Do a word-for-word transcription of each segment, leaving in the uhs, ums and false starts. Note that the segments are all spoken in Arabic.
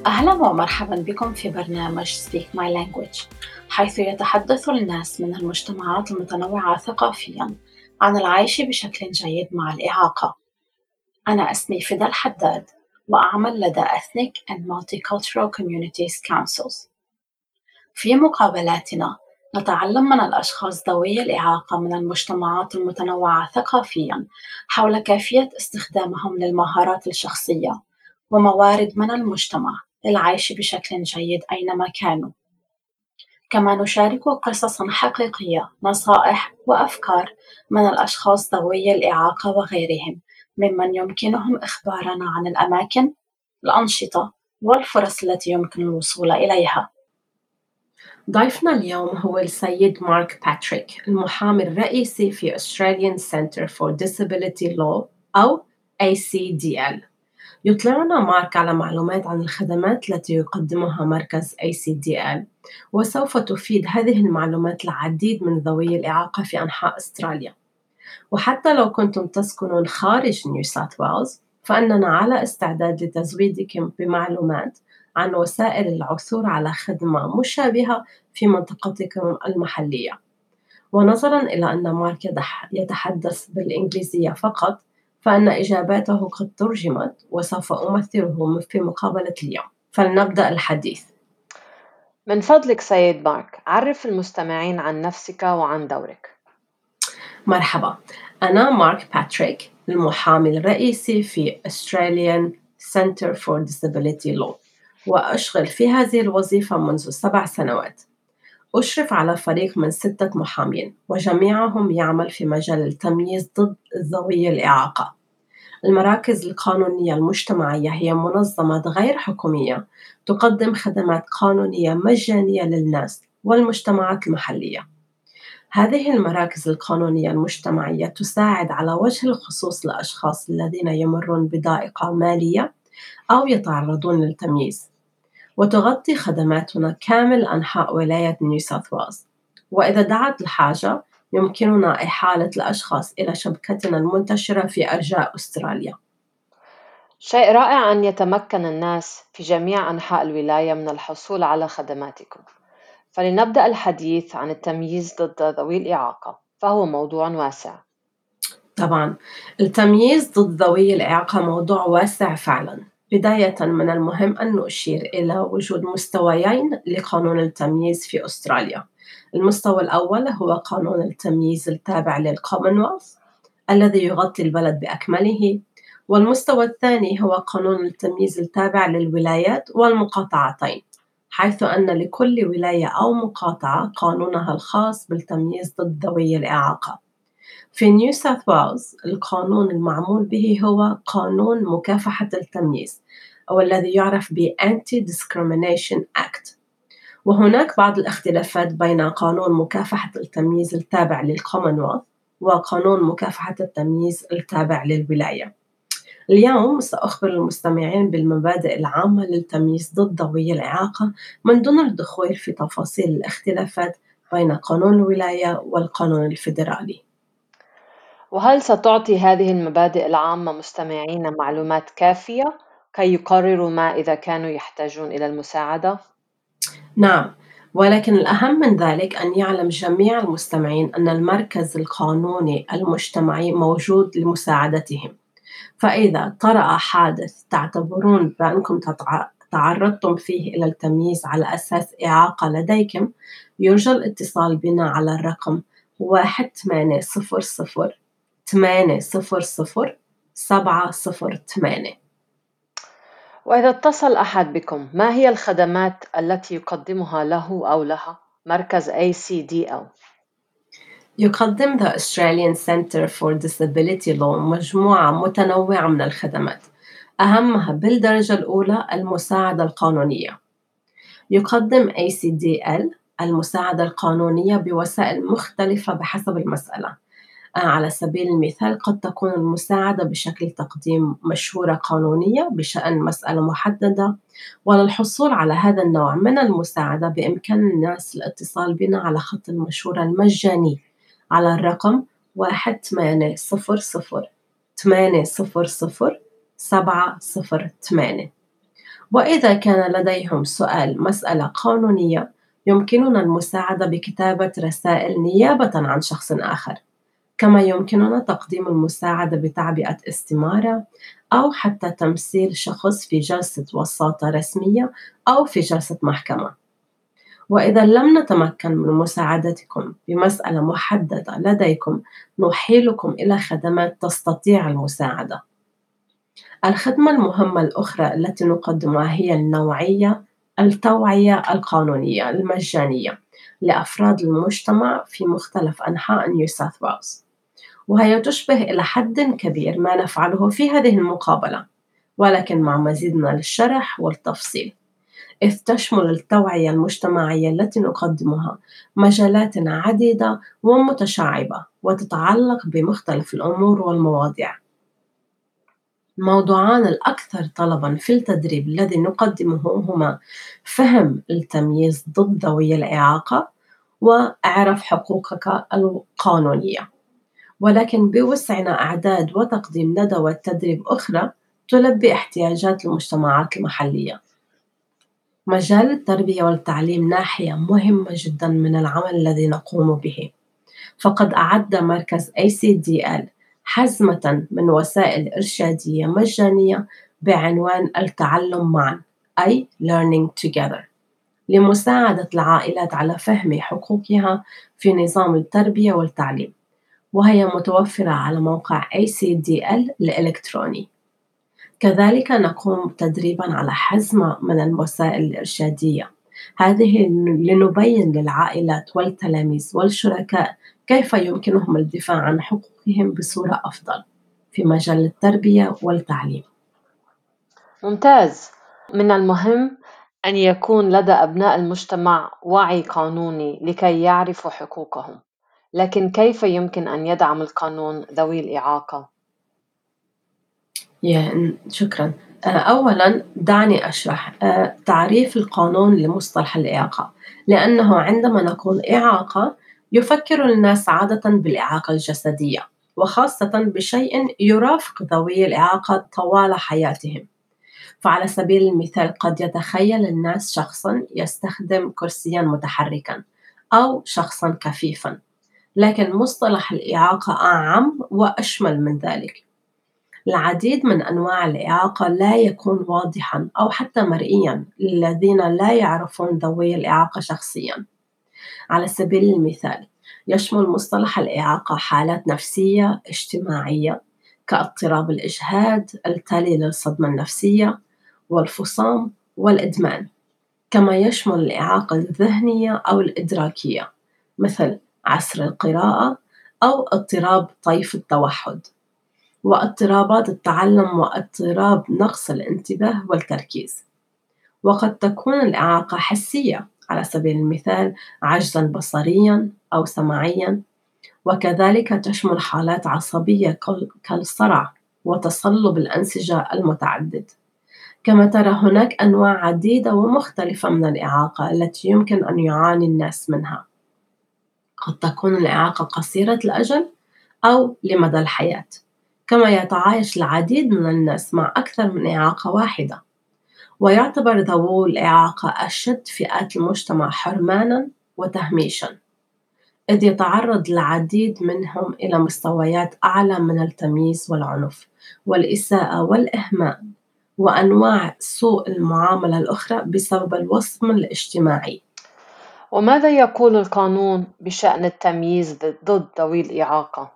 أهلا ومرحبا بكم في برنامج Speak My Language، حيث يتحدث الناس من المجتمعات المتنوعة ثقافيا عن العيش بشكل جيد مع الإعاقة. أنا اسمي فدا الحداد، وأعمل لدى Ethnic and Multicultural Communities Councils. في مقابلاتنا نتعلم من الأشخاص ذوي الإعاقة من المجتمعات المتنوعة ثقافياً حول كيفية استخدامهم للمهارات الشخصية وموارد من المجتمع للعيش بشكل جيد أينما كانوا. كما نشارك قصصاً حقيقية، نصائح وأفكار من الأشخاص ذوي الإعاقة وغيرهم ممن يمكنهم إخبارنا عن الأماكن، الأنشطة والفرص التي يمكن الوصول إليها. ضيفنا اليوم هو السيد مارك باتريك، المحامي الرئيسي في Australian Center for Disability Law أو إيه سي دي إل. يطلعنا مارك على معلومات عن الخدمات التي يقدمها مركز إيه سي دي إل، وسوف تفيد هذه المعلومات العديد من ذوي الإعاقة في أنحاء أستراليا. وحتى لو كنتم تسكنون خارج نيو ساوث ويلز، فإننا على استعداد لتزويدكم بمعلومات عن وسائل العثور على خدمة مشابهة في منطقتكم المحلية. ونظراً إلى أن مارك يتح- يتحدث بالإنجليزية فقط، فإن إجاباته قد ترجمت وسوف أمثله في مقابلة اليوم. فلنبدأ الحديث. من فضلك سيد مارك، عرف المستمعين عن نفسك وعن دورك. مرحبا، أنا مارك باتريك، المحامي الرئيسي في Australian Center for Disability Law، وأشغل في هذه الوظيفة منذ سبع سنوات. أشرف على فريق من ستة محامين، وجميعهم يعمل في مجال التمييز ضد ذوي الإعاقة. المراكز القانونية المجتمعية هي منظمات غير حكومية تقدم خدمات قانونية مجانية للناس والمجتمعات المحلية. هذه المراكز القانونية المجتمعية تساعد على وجه الخصوص الأشخاص الذين يمرون بضائقة مالية أو يتعرضون للتمييز، وتغطي خدماتنا كامل أنحاء ولاية نيو ساوث ويلز. وإذا دعت الحاجة يمكننا إحالة الأشخاص إلى شبكتنا المنتشرة في أرجاء أستراليا. شيء رائع أن يتمكن الناس في جميع أنحاء الولاية من الحصول على خدماتكم. فلنبدأ الحديث عن التمييز ضد ذوي الإعاقة، فهو موضوع واسع. طبعاً، التمييز ضد ذوي الإعاقة موضوع واسع فعلاً. بداية، من المهم أن نشير إلى وجود مستويين لقانون التمييز في أستراليا. المستوى الأول هو قانون التمييز التابع للكومنولث الذي يغطي البلد بأكمله، والمستوى الثاني هو قانون التمييز التابع للولايات والمقاطعتين، حيث أن لكل ولاية أو مقاطعة قانونها الخاص بالتمييز ضد ذوي الإعاقة. في نيو ساوث ويلز، القانون المعمول به هو قانون مكافحة التمييز، أو الذي يعرف ب Anti-Discrimination Act. وهناك بعض الاختلافات بين قانون مكافحة التمييز التابع للكومنولث وقانون مكافحة التمييز التابع للولاية. اليوم سأخبر المستمعين بالمبادئ العامة للتمييز ضد ذوي الإعاقة من دون الدخول في تفاصيل الاختلافات بين قانون الولاية والقانون الفيدرالي. وهل ستعطي هذه المبادئ العامة مستمعين معلومات كافية كي يقرروا ما إذا كانوا يحتاجون إلى المساعدة؟ نعم، ولكن الأهم من ذلك أن يعلم جميع المستمعين أن المركز القانوني المجتمعي موجود لمساعدتهم. فإذا طرأ حادث تعتبرون بأنكم تتع- تعرضتم فيه إلى التمييز على أساس إعاقة لديكم، يرجى الاتصال بنا على الرقم واحد ثمانية صفر صفر ثمانية صفر صفر سبعة صفر ثمانية. وإذا اتصل أحد بكم، ما هي الخدمات التي يقدمها له أو لها مركز إيه سي دي إل؟ يقدم The Australian Center for Disability Law مجموعة متنوعة من الخدمات، أهمها بالدرجة الأولى المساعدة القانونية. يقدم إيه سي دي إل المساعدة القانونية بوسائل مختلفة بحسب المسألة. آه، على سبيل المثال، قد تكون المساعدة بشكل تقديم مشورة قانونية بشأن مسألة محددة. وللحصول على هذا النوع من المساعدة بإمكان الناس الاتصال بنا على خط المشورة المجاني على الرقم واحد ثمانية صفر صفر ثمانية صفر صفر سبعة صفر ثمانية. وإذا كان لديهم سؤال مسألة قانونية يمكننا المساعدة بكتابة رسائل نيابة عن شخص آخر، كما يمكننا تقديم المساعدة بتعبئة استمارة أو حتى تمثيل شخص في جلسة وساطة رسمية أو في جلسة محكمة. وإذا لم نتمكن من مساعدتكم بمسألة محددة لديكم نحيلكم إلى خدمات تستطيع المساعدة. الخدمة المهمة الأخرى التي نقدمها هي النوعية التوعية القانونية المجانية لأفراد المجتمع في مختلف أنحاء نيو ساوث ويلز، وهي تشبه إلى حد كبير ما نفعله في هذه المقابلة، ولكن مع مزيد من الشرح والتفصيل، إذ تشمل التوعية المجتمعية التي نقدمها مجالات عديدة ومتشعبة وتتعلق بمختلف الأمور والمواضيع. الموضوعان الأكثر طلبًا في التدريب الذي نقدمه هما فهم التمييز ضد ذوي الإعاقة واعرف حقوقك القانونية، ولكن بوسعنا إعداد وتقديم ندوات تدريب أخرى تلبي احتياجات المجتمعات المحلية. مجال التربية والتعليم ناحية مهمة جدًا من العمل الذي نقوم به، فقد أعد مركز إيه سي دي إل حزمة من وسائل إرشادية مجانية بعنوان التعلم معًا أي Learning Together لمساعدة العائلات على فهم حقوقها في نظام التربية والتعليم، وهي متوفرة على موقع إيه سي دي إل الإلكتروني. كذلك نقوم تدريبًا على حزمة من الوسائل الإرشادية، هذه لنبين للعائلات والتلاميذ والشركاء كيف يمكنهم الدفاع عن حقوقهم بصورة أفضل في مجال التربية والتعليم. ممتاز. من المهم أن يكون لدى أبناء المجتمع وعي قانوني لكي يعرفوا حقوقهم، لكن كيف يمكن أن يدعم القانون ذوي الإعاقة؟ يا شكرًا. آآ أولًا دعني أشرح آآ تعريف القانون لمصطلح الإعاقة، لأنه عندما نقول إعاقة يفكر الناس عادةً بالإعاقة الجسدية، وخاصةً بشيء يرافق ذوي الإعاقة طوال حياتهم. فعلى سبيل المثال قد يتخيل الناس شخصًا يستخدم كرسيًا متحركًا أو شخصًا كفيفًا، لكن مصطلح الإعاقة أعم وأشمل من ذلك. العديد من أنواع الإعاقة لا يكون واضحًا أو حتى مرئيًا للذين لا يعرفون ذوي الإعاقة شخصيًا. على سبيل المثال يشمل مصطلح الإعاقة حالات نفسية اجتماعية كاضطراب الإجهاد التالي للصدمة النفسية والفصام والإدمان، كما يشمل الإعاقة الذهنية أو الإدراكية مثل عسر القراءة أو اضطراب طيف التوحد، واضطرابات التعلم واضطراب نقص الانتباه والتركيز. وقد تكون الإعاقة حسية على سبيل المثال عجزًا بصريًا أو سمعيًا، وكذلك تشمل حالات عصبية كالصرع وتصلب الأنسجة المتعدد. كما ترى هناك أنواع عديدة ومختلفة من الإعاقة التي يمكن أن يعاني الناس منها. قد تكون الإعاقة قصيرة الأجل أو لمدى الحياة، كما يتعايش العديد من الناس مع أكثر من إعاقة واحدة. ويعتبر ذوو الإعاقة أشد فئات المجتمع حرمانًا وتهميشًا، إذ يتعرض العديد منهم إلى مستويات أعلى من التمييز والعنف والإساءة والإهمال وأنواع سوء المعاملة الأخرى بسبب الوصم الاجتماعي. وماذا يقول القانون بشأن التمييز ضد ذوي الإعاقة؟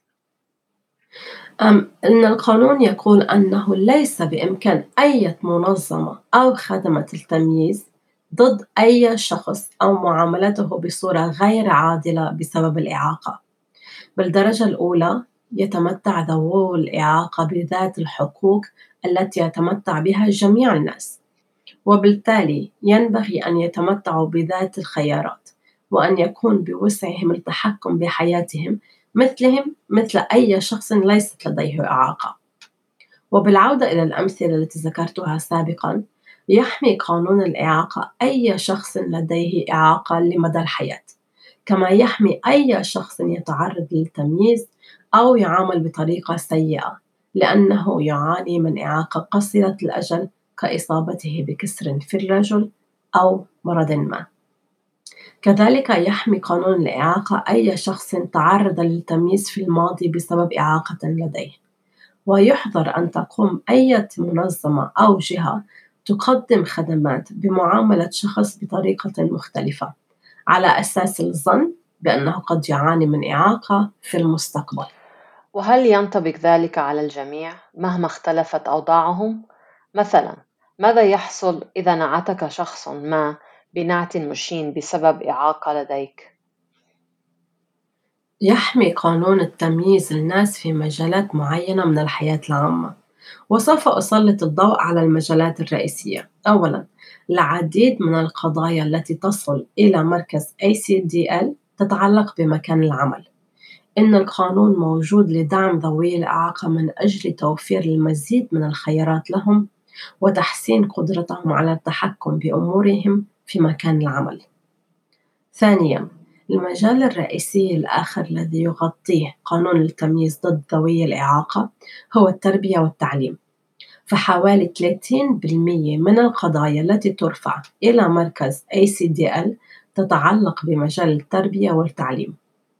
أم إن القانون يقول أنه ليس بإمكان أي منظمة أو خدمة التمييز ضد أي شخص أو معاملته بصورة غير عادلة بسبب الإعاقة. بالدرجة الأولى يتمتع ذوو الإعاقة بذات الحقوق التي يتمتع بها جميع الناس، وبالتالي ينبغي أن يتمتعوا بذات الخيارات وأن يكون بوسعهم التحكم بحياتهم مثلهم مثل أي شخص ليست لديه إعاقة. وبالعودة إلى الأمثلة التي ذكرتها سابقًا، يحمي قانون الإعاقة أي شخص لديه إعاقة لمدى الحياة، كما يحمي أي شخص يتعرض للتمييز أو يعامل بطريقة سيئة لأنه يعاني من إعاقة قصيرة الأجل كإصابته بكسر في الرجل أو مرض ما. كذلك يحمي قانون الإعاقة أي شخص تعرض للتمييز في الماضي بسبب إعاقة لديه، ويحظر أن تقوم أي منظمة أو جهة تقدم خدمات بمعاملة شخص بطريقة مختلفة على أساس الظن بأنه قد يعاني من إعاقة في المستقبل. وهل ينطبق ذلك على الجميع مهما اختلفت أوضاعهم؟ مثلاً، ماذا يحصل إذا نعتك شخص ما بنعت مشين بسبب إعاقة لديك؟ يحمي قانون التمييز الناس في مجالات معينة من الحياة العامة، وسوف أسلط الضوء على المجالات الرئيسية. أولاً، العديد من القضايا التي تصل إلى مركز إيه سي دي إل تتعلق بمكان العمل. إن القانون موجود لدعم ذوي الإعاقة من أجل توفير المزيد من الخيارات لهم وتحسين قدرتهم على التحكم بأمورهم في مكان العمل. ثانياً، المجال الرئيسي الآخر الذي يغطيه قانون التمييز ضد ذوي الإعاقة هو التربية والتعليم، فحوالي ثلاثين بالمئة من القضايا التي ترفع إلى مركز إيه سي دي إل تتعلق بمجال التربية والتعليم.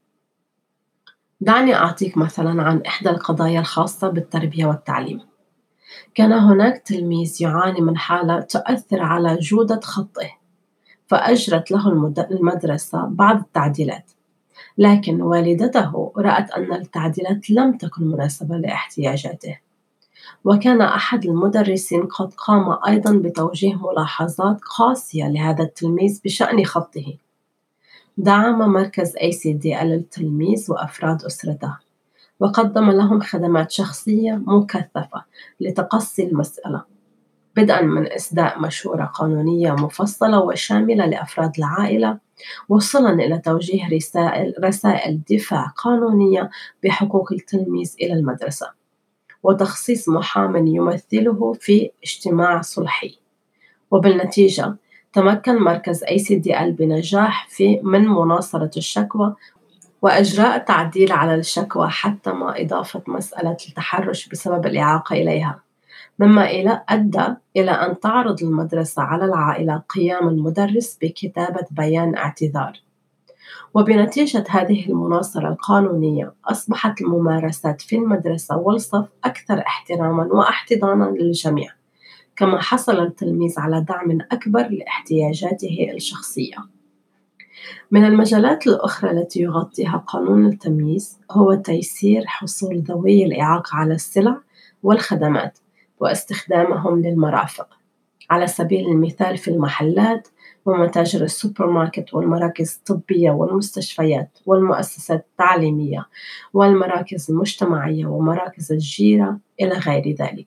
دعني أعطيك مثلاً عن إحدى القضايا الخاصة بالتربية والتعليم. كان هناك تلميذ يعاني من حالة تؤثر على جودة خطه، فأجرت له المد- المدرسة بعض التعديلات، لكن والدته رأت أن التعديلات لم تكن مناسبة لاحتياجاته، وكان أحد المدرسين قد قام أيضاً بتوجيه ملاحظات قاسية لهذا التلميذ بشأن خطه. دعم مركز إيه سي دي إل التلميذ وأفراد أسرته، وقدم لهم خدمات شخصية مكثفة لتقصي المسألة، بدءاً من إسداء مشورة قانونية مفصلة وشاملة لأفراد العائلة، وصلاً إلى توجيه رسائل رسائل دفاع قانونية بحقوق التلميذ إلى المدرسة، وتخصيص محامٍ يمثله في اجتماع صلحي. وبالنتيجة تمكن مركز إيه سي دي إل بنجاح في من مناصرة الشكوى وإجراء تعديل على الشكوى حتى ما إضافة مسألة التحرش بسبب الإعاقة إليها، مما إلى أدى إلى أن تعرض المدرسة على العائلة قيام المدرس بكتابة بيان اعتذار. وبنتيجة هذه المناصرة القانونية أصبحت الممارسات في المدرسة والصف أكثر احتراماً واحتضاناً للجميع، كما حصل التلميذ على دعم أكبر لاحتياجاته الشخصية. من المجالات الأخرى التي يغطيها قانون التمييز هو تيسير حصول ذوي الإعاقة على السلع والخدمات واستخدامهم للمرافق، على سبيل المثال في المحلات ومتاجر السوبر ماركت والمراكز الطبية والمستشفيات والمؤسسات التعليمية والمراكز المجتمعية ومراكز الجيرة إلى غير ذلك.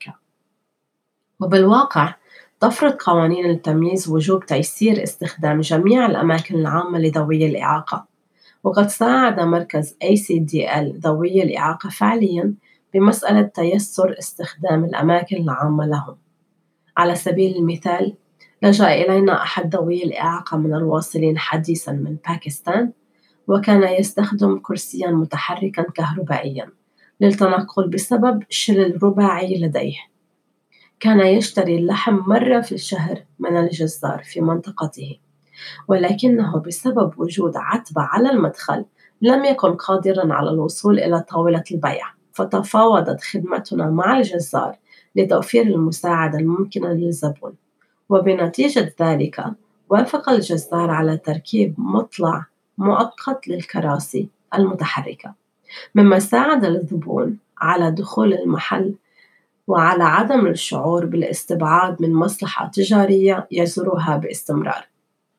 وبالواقع تفرض قوانين التمييز وجوب تيسير استخدام جميع الأماكن العامة لذوي الإعاقة، وقد ساعد مركز إيه سي دي إل ذوي الإعاقة فعلياً بمسألة تيسر استخدام الأماكن العامة لهم. على سبيل المثال، لجأ إلينا أحد ذوي الإعاقة من الواصلين حديثاً من باكستان، وكان يستخدم كرسياً متحركاً كهربائياً للتنقل بسبب شلل رباعي لديه. كان يشتري اللحم مرة في الشهر من الجزار في منطقته، ولكنه بسبب وجود عتبة على المدخل لم يكن قادراً على الوصول إلى طاولة البيع، فتفاوضت خدمتنا مع الجزار لتوفير المساعدة الممكنة للزبون، وبنتيجة ذلك وافق الجزار على تركيب مطلع مؤقت للكراسي المتحركة، مما ساعد الزبون على دخول المحل وعلى عدم الشعور بالاستبعاد من مصلحة تجارية يزورها باستمرار.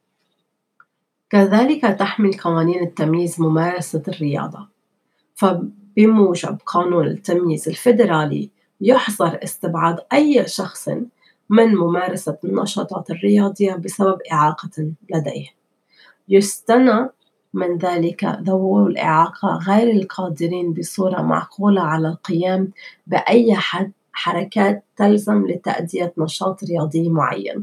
كذلك تحمي قوانين التمييز ممارسة الرياضة، فبموجب قانون التمييز الفيدرالي يحظر استبعاد أي شخص من ممارسة النشاطات الرياضية بسبب إعاقة لديه. يستثنى من ذلك ذوو الإعاقة غير القادرين بصورة معقولة على القيام بأي حد حركات تلزم لتأدية نشاط رياضي معين.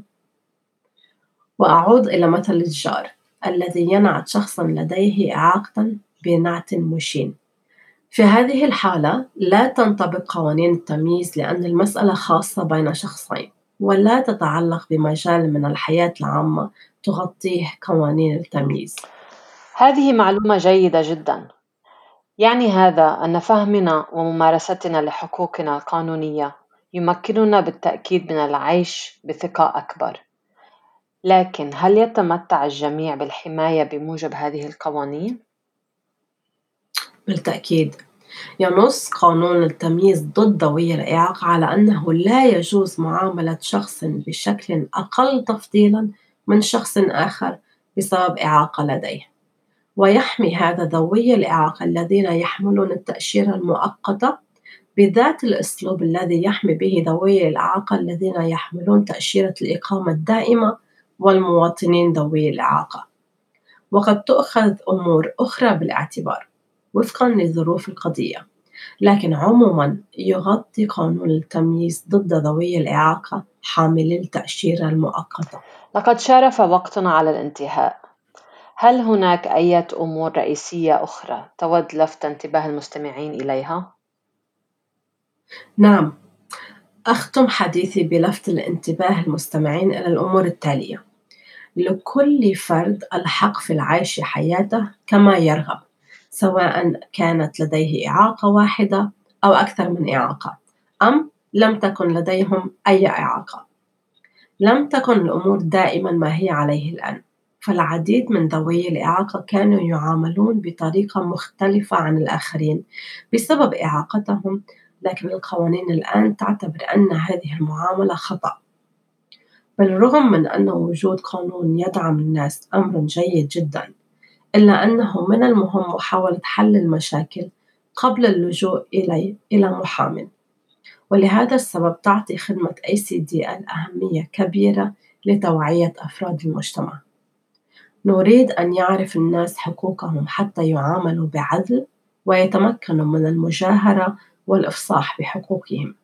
وأعود إلى مثل الجار الذي ينعت شخصاً لديه إعاقة بنعت مشين. في هذه الحالة لا تنطبق قوانين التمييز لأن المسألة خاصة بين شخصين، ولا تتعلق بمجال من الحياة العامة تغطيه قوانين التمييز. هذه معلومة جيدة جداً. يعني هذا أن فهمنا وممارستنا لحقوقنا القانونية يمكننا بالتأكيد من العيش بثقة أكبر. لكن هل يتمتع الجميع بالحماية بموجب هذه القوانين؟ بالتأكيد، ينص قانون التمييز ضد ذوي الإعاقة على أنه لا يجوز معاملة شخص بشكل أقل تفضيلاً من شخص آخر بسبب إعاقة لديه، ويحمي هذا ذوي الإعاقة الذين يحملون التأشيرة المؤقتة بذات الأسلوب الذي يحمي به ذوي الإعاقة الذين يحملون تأشيرة الإقامة الدائمة والمواطنين ذوي الإعاقة. وقد تؤخذ أمور أخرى بالاعتبار وفقاً لظروف القضية، لكن عموماً يغطي قانون التمييز ضد ذوي الإعاقة حاملي التأشيرة المؤقتة. لقد شارف وقتنا على الانتهاء. هل هناك أي أمور رئيسية أخرى تود لفت انتباه المستمعين إليها؟ نعم، أختم حديثي بلفت الانتباه المستمعين إلى الأمور التالية: لكل فرد الحق في العيش حياته كما يرغب، سواء كانت لديه إعاقة واحدة أو أكثر من إعاقة، أم لم تكن لديهم أي إعاقة. لم تكن الأمور دائماً ما هي عليه الآن، فالعديد من ذوي الإعاقة كانوا يعاملون بطريقة مختلفة عن الآخرين بسبب إعاقتهم، لكن القوانين الآن تعتبر أن هذه المعاملة خطأ. بالرغم من أن وجود قانون يدعم الناس أمر جيد جداً، إلا أنه من المهم محاولة حل المشاكل قبل اللجوء إلي إلى محامٍ. ولهذا السبب تعطي خدمة إيه سي دي إل أهمية كبيرة لتوعية أفراد المجتمع. نريد أن يعرف الناس حقوقهم حتى يعاملوا بعدل ويتمكنوا من المجاهرة والإفصاح بحقوقهم.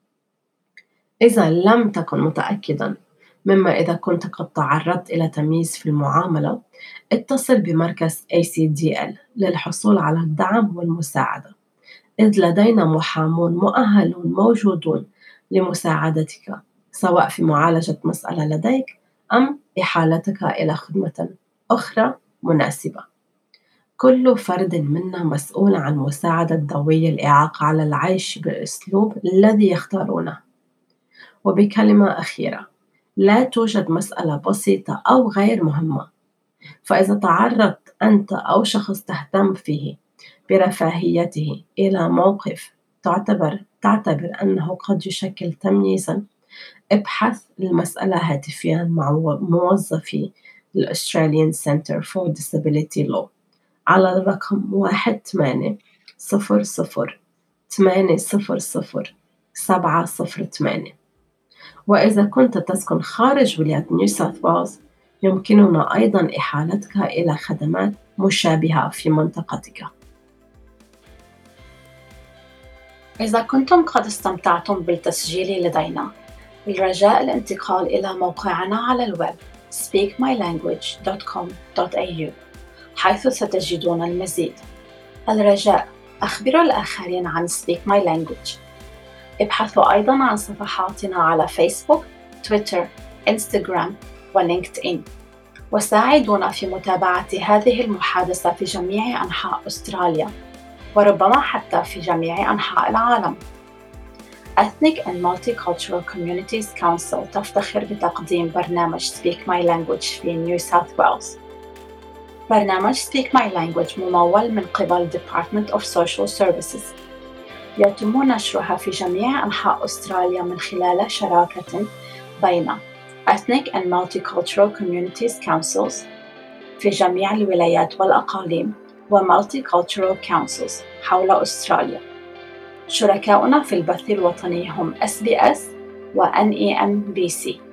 إذا لم تكن متأكداً، مما إذا كنت قد تعرضت إلى تمييز في المعاملة، اتصل بمركز إيه سي دي إل للحصول على الدعم والمساعدة، إذ لدينا محامون مؤهلون موجودون لمساعدتك، سواء في معالجة مسألة لديك أم إحالتك إلى خدمة أخرى مناسبة. كل فرد منا مسؤول عن مساعدة ذوي الإعاقة على العيش بالأسلوب الذي يختارونه. وبكلمة أخيرة، لا توجد مسألة بسيطة أو غير مهمة، فإذا تعرضت أنت أو شخص تهتم فيه برفاهيته إلى موقف تعتبر تعتبر أنه قد يشكل تمييزًا، ابحث المسألة هاتفيًا مع موظفي ال Australian Centre for Disability Law على الرقم واحد ثمانية صفر صفر ثمانية صفر صفر سبعة صفر ثمانية. وإذا كنت تسكن خارج ولاية نيو ساوث ويلز، يمكننا أيضًا إحالتك إلى خدمات مشابهة في منطقتك. إذا كنتم قد استمتعتم بالتسجيل لدينا، بالرجاء الانتقال إلى موقعنا على الويب speak my language دوت كوم دوت إيه يو حيث ستجدون المزيد. الرجاء أخبروا الآخرين عن Speak My Language. ابحثوا أيضاً عن صفحاتنا على فيسبوك، تويتر، إنستغرام ولينكد إن، وساعدونا في متابعة هذه المحادثة في جميع أنحاء أستراليا وربما حتى في جميع أنحاء العالم. Ethnic and Multicultural Communities Council تفتخر بتقديم برنامج Speak My Language في نيو ساوث ويلز. برنامج Speak My Language ممول من قبل Department of Social Services. يتم نشرها في جميع أنحاء أستراليا من خلال شراكة بين Ethnic and Multicultural Communities Councils في جميع الولايات والأقاليم و Multicultural Councils حول أستراليا. شركاؤنا في البث الوطني هم إس بي إس و إن إي إم بي سي.